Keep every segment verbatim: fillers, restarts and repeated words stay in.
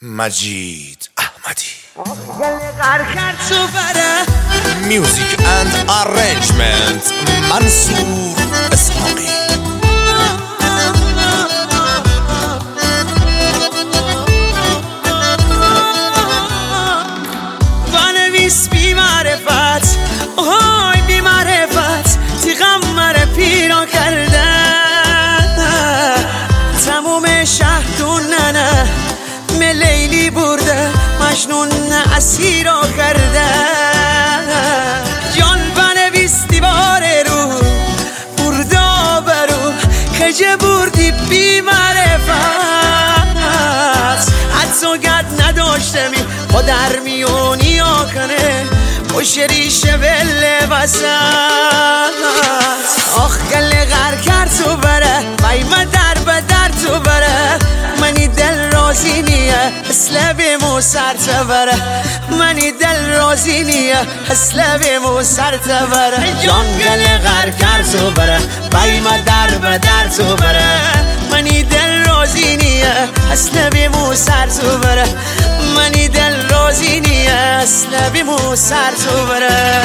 مجید احمدی. میوزیک اند ارنجمنت منصور اسحاقی. بنویس بی معرفت، آهای بی معرفت، تی غمر پیرا کرده تموم شهدون نه می لیلی برده مجنون اسیر را کرده. جان بنویس دیوار رو بردا برو کجه بردی بی معرفت، حدس و گرد نداشته می با در میونی ها کنه پشت ریشه بله وسط. آخ گله غر کرد تو بره ویمه در به در تو بره، منی دل رازی نیه اصله بیمو سر تو بره، منی دل رازی نیه اصله بیمو سر تو بره. جان گله غر کرد تو بره ویمه در به در تو بره، منی دل رازی نیه اصله بیمو سر تو بره، منی دل رازی نیه اصله بیمو سر تو بره.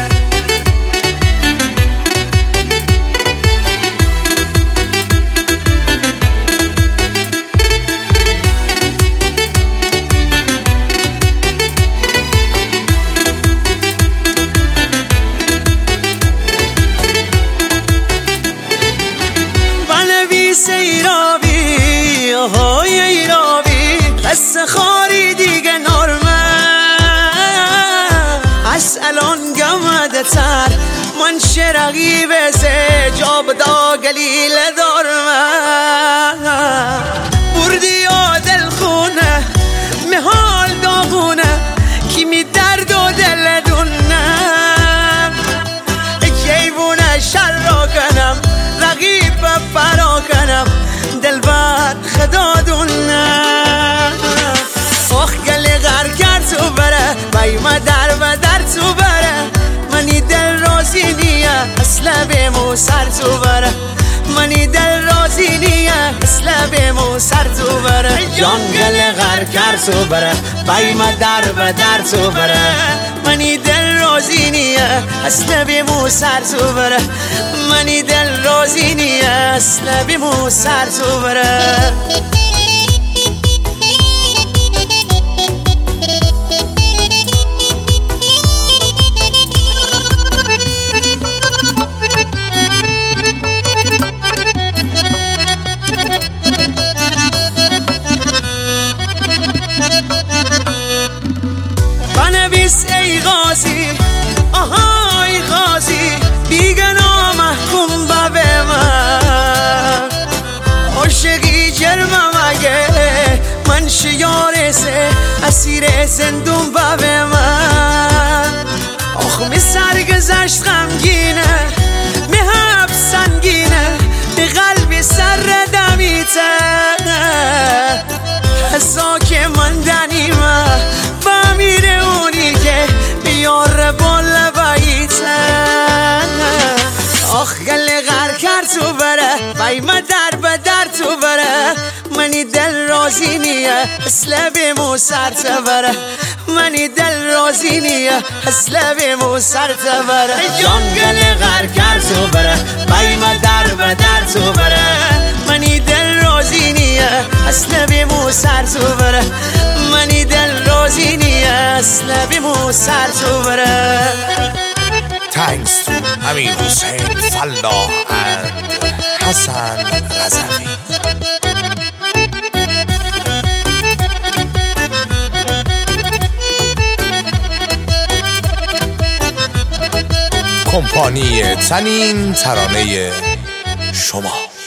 بنویس ایرابی، آهای ایرابی، قصه خاری دیگه نرمه از الان گمده تر من شرقی بزه جاب دا گلیل دارمه. بردی یا دل خونه محال داغونه کی می درد و دل دونه، جیبونه شر را کنم رقیب فرا کنم دل بر خدا دونه. آخ گله غر کرد تو بره ویمه در و در تو بره، منی دل رازی نیه اصله بیمو سر تو بره، منی دل رازی نیه اصله بیمو سر تو بره. جان گله غر کرد تو بره ویمه در و در تو بره، منی دل رازی نیه اصله بیمو سر تو بره، منی دل رازی نیه اصله بیمو سر تو بره. بنویس ای غازی، آهای غازی، بیگنا محکوم به من عاشقی جرمم اگه من شیار سه اسیر زندون به من. آخ می سرگذشت غمگینه می حب سنگینه می قلبی سر دمیته حسا که من دنیمه با میره اونی که بیاره بالا باییته. آخ گله غر کرد تو بره ویمه در به در تو بره، منی دل رازی نیه اصله بیمو سر تو بره، منی دل رازی نیه اصله بیمو سر تو بره. جان گله غر کرد تو بره ویمه در به در تو بره، منی دل رازی نیه اصله بیمو سر تو بره، منی دل رازی نیه اصله بیمو سر تو بره. Thanks to Amir Hussein Fallah and Hassan Razavi. کمپانی تنین ترانه شما.